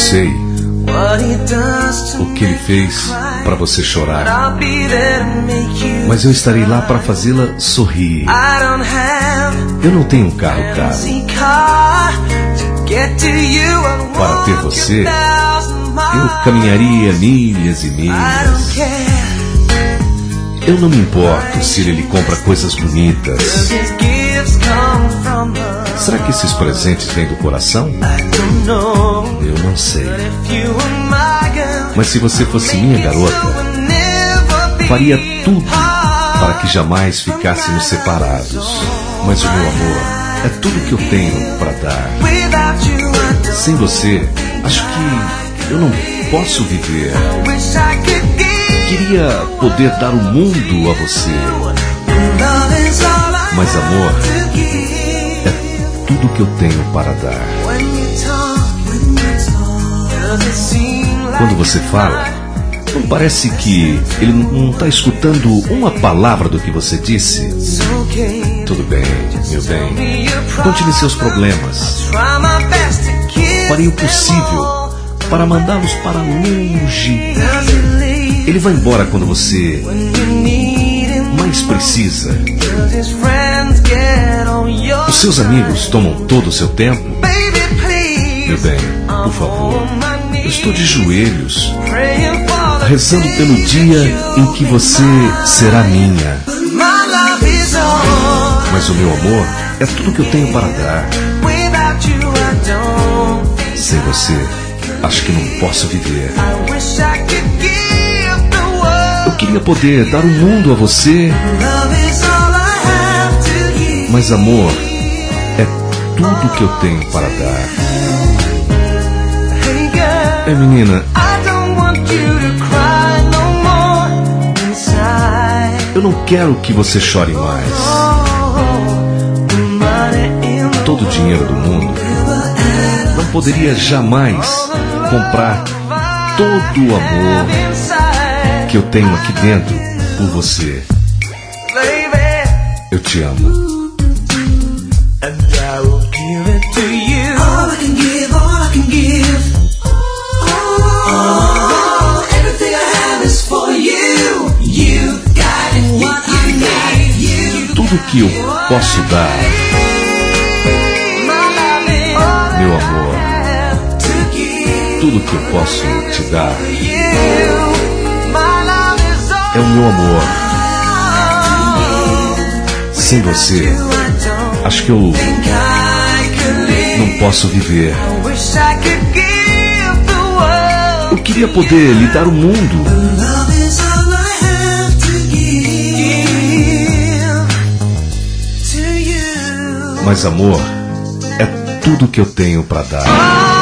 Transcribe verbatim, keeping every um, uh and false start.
sei o que ele fez para você chorar, mas eu estarei lá para fazê-la sorrir. Eu não tenho um carro caro. Para ter você, eu caminharia milhas e milhas. Eu não me importo se ele lhe compra coisas bonitas. Será que esses presentes vêm do coração? Eu não sei. Mas se você fosse minha garota, faria tudo para que jamais ficássemos separados. Mas o meu amor é tudo que eu tenho para dar. Sem você, acho que eu não posso viver. Queria poder dar o mundo a você. Mas amor é tudo que eu tenho para dar. Quando você fala, não parece que ele não está escutando uma palavra do que você disse? Tudo bem, meu bem. Conte-lhe seus problemas. Farei o possível para mandá-los para longe. Ele vai embora quando você mais precisa. Os seus amigos tomam todo o seu tempo? Meu bem, por favor, eu estou de joelhos, rezando pelo dia em que você será minha. Mas o meu amor é tudo que eu tenho para dar. Sem você, acho que não posso viver. Eu queria poder dar o mundo a você. Mas amor é tudo que eu tenho para dar. É, menina, eu não quero que você chore mais. Todo o dinheiro do mundo não poderia jamais comprar todo o amor que eu tenho aqui dentro por você. Eu te amo. Tudo que eu posso dar, meu amor, tudo que eu posso te dar é o meu amor. Sem você, acho que eu não posso viver. Eu queria poder lhe dar o mundo. Mas amor é tudo que eu tenho para dar.